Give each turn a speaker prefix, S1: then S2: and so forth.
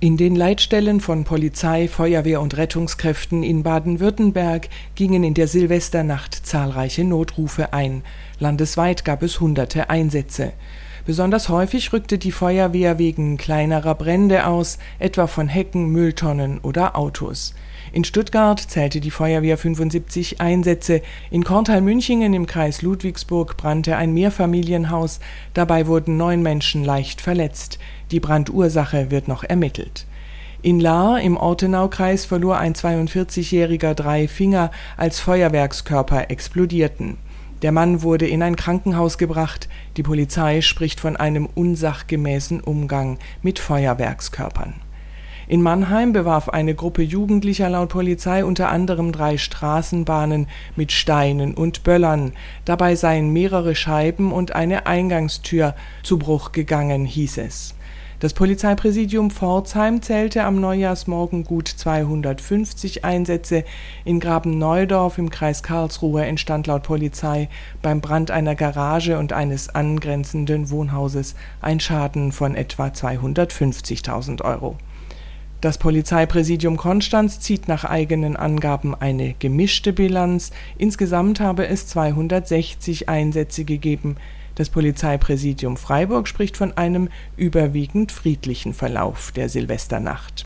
S1: In den Leitstellen von Polizei, Feuerwehr und Rettungskräften in Baden-Württemberg gingen in der Silvesternacht zahlreiche Notrufe ein. Landesweit gab es hunderte Einsätze. Besonders häufig rückte die Feuerwehr wegen kleinerer Brände aus, etwa von Hecken, Mülltonnen oder Autos. In Stuttgart zählte die Feuerwehr 75 Einsätze. In Korntal-Münchingen im Kreis Ludwigsburg brannte ein Mehrfamilienhaus. Dabei wurden 9 Menschen leicht verletzt. Die Brandursache wird noch ermittelt. In Lahr im Ortenaukreis verlor ein 42-Jähriger 3 Finger, als Feuerwerkskörper explodierten. Der Mann wurde in ein Krankenhaus gebracht. Die Polizei spricht von einem unsachgemäßen Umgang mit Feuerwerkskörpern. In Mannheim bewarf eine Gruppe Jugendlicher laut Polizei unter anderem 3 Straßenbahnen mit Steinen und Böllern. Dabei seien mehrere Scheiben und eine Eingangstür zu Bruch gegangen, hieß es. Das Polizeipräsidium Pforzheim zählte am Neujahrsmorgen gut 250 Einsätze. In Graben-Neudorf im Kreis Karlsruhe entstand laut Polizei beim Brand einer Garage und eines angrenzenden Wohnhauses ein Schaden von etwa 250.000 Euro. Das Polizeipräsidium Konstanz zieht nach eigenen Angaben eine gemischte Bilanz. Insgesamt habe es 260 Einsätze gegeben. Das Polizeipräsidium Freiburg spricht von einem überwiegend friedlichen Verlauf der Silvesternacht.